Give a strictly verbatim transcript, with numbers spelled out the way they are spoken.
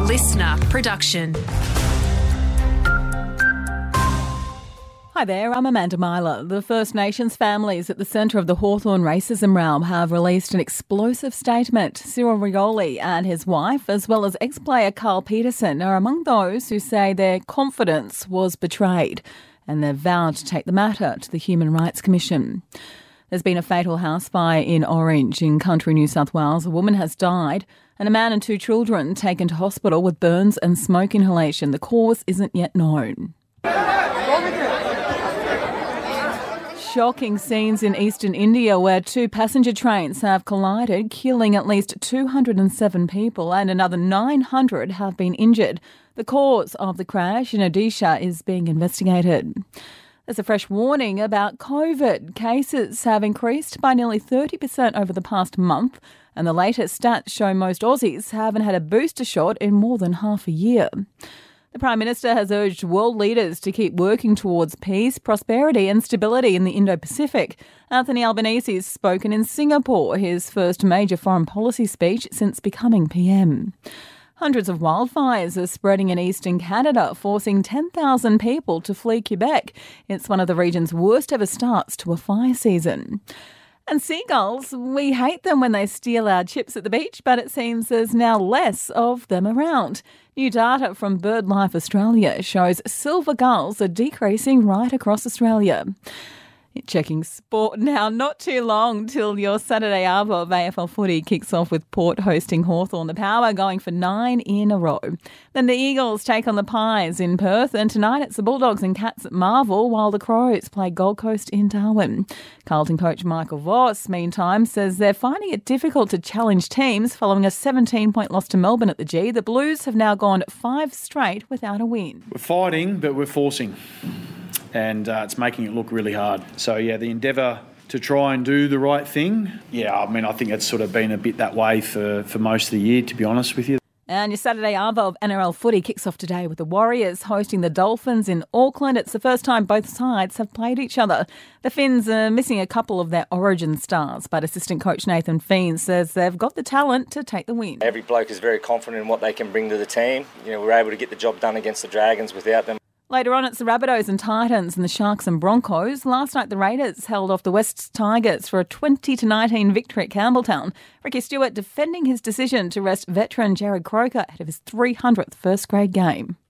listener production. Hi there, I'm Amanda Myler. The First Nations families at the centre of the Hawthorn racism row have released an explosive statement. Cyril Rioli and his wife, as well as ex-player Carl Peterson, are among those who say their confidence was betrayed, and they've vowed to take the matter to the Human Rights Commission. There's been a fatal house fire in Orange in country New South Wales. A woman has died and a man and two children taken to hospital with burns and smoke inhalation. The cause isn't yet known. Shocking scenes in eastern India where two passenger trains have collided, killing at least two hundred seven people and another nine hundred have been injured. The cause of the crash in Odisha is being investigated. There's a fresh warning about COVID. Cases have increased by nearly thirty percent over the past month, and the latest stats show most Aussies haven't had a booster shot in more than half a year. The Prime Minister has urged world leaders to keep working towards peace, prosperity and stability in the Indo-Pacific. Anthony Albanese has spoken in Singapore, his first major foreign policy speech since becoming P M. Hundreds of wildfires are spreading in eastern Canada, forcing ten thousand people to flee Quebec. It's one of the region's worst ever starts to a fire season. And seagulls, we hate them when they steal our chips at the beach, but it seems there's now less of them around. New data from BirdLife Australia shows silver gulls are decreasing right across Australia. Checking sport now, not too long till your Saturday arvo of A F L footy kicks off with Port hosting Hawthorn. The Power going for nine in a row. Then the Eagles take on the Pies in Perth, and tonight it's the Bulldogs and Cats at Marvel, while the Crows play Gold Coast in Darwin. Carlton coach Michael Voss, meantime, says they're finding it difficult to challenge teams following a seventeen-point loss to Melbourne at the G. The Blues have now gone five straight without a win. We're fighting, but we're forcing. And uh, it's making it look really hard. So, yeah, the endeavour to try and do the right thing, yeah, I mean, I think it's sort of been a bit that way for, for most of the year, to be honest with you. And your Saturday arvo of N R L footy kicks off today with the Warriors hosting the Dolphins in Auckland. It's the first time both sides have played each other. The Finns are missing a couple of their origin stars, but assistant coach Nathan Fiend says they've got the talent to take the win. Every bloke is very confident in what they can bring to the team. You know, we're able to get the job done against the Dragons without them. Later on, it's the Rabbitohs and Titans and the Sharks and Broncos. Last night, the Raiders held off the West Tigers for a twenty to nineteen victory at Campbelltown. Ricky Stewart defending his decision to rest veteran Jared Croker ahead of his three hundredth first grade game.